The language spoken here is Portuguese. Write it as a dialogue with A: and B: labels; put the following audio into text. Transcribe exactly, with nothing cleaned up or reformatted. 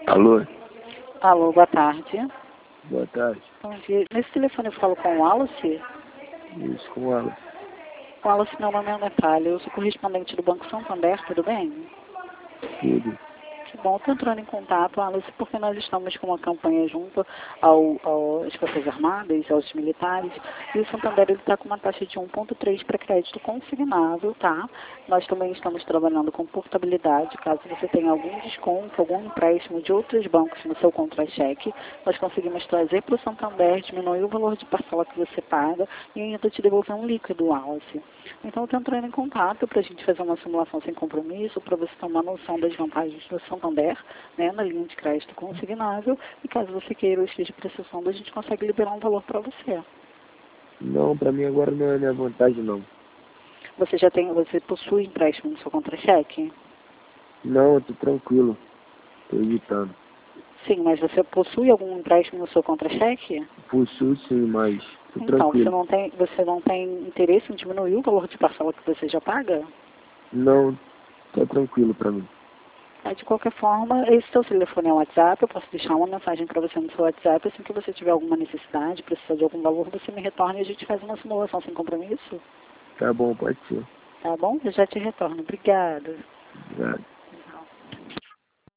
A: Alô?
B: Alô, boa tarde.
A: Boa tarde.
B: Bom dia. Nesse telefone eu falo com o Wallace?
A: Isso, com ela.
B: O Wallace, meu nome é Natália, eu sou correspondente do Banco Santander, tudo bem?
A: Tudo.
B: Que bom, estou entrando em contato, Wallace, porque nós estamos com uma campanha junto ao, ao, às Forças Armadas, aos militares, e o Santander está com uma taxa de um vírgula três para crédito consignável, tá? Nós também estamos trabalhando com portabilidade, caso você tenha algum desconto, algum empréstimo de outros bancos no seu contra-cheque, nós conseguimos trazer para o Santander, diminuir o valor de parcela que você paga e ainda te devolver um líquido, Wallace. Então, eu estou entrando em contato para a gente fazer uma simulação sem compromisso, para você ter uma noção das vantagens do Santander, né, na linha de crédito consignável, e caso você queira ou esteja precisando, a gente consegue liberar um valor para você.
A: Não, pra mim agora não é minha vontade, não.
B: Você já tem, você possui empréstimo no seu contra-cheque?
A: Não, eu tô tranquilo. Tô evitando.
B: Sim, mas você possui algum empréstimo no seu contra-cheque?
A: Possuo sim, mas tô
B: Então, você
A: tranquilo.
B: não tem, você não tem interesse em diminuir o valor de parcela que você já paga?
A: Não, tá tranquilo pra mim.
B: É, de qualquer forma, esse seu telefone é o WhatsApp, eu posso deixar uma mensagem para você no seu WhatsApp, assim que você tiver alguma necessidade, precisar de algum valor, você me retorna e a gente faz uma simulação sem compromisso.
A: Tá bom, pode ser.
B: Tá bom? Eu já te retorno. Obrigada.
A: Obrigado.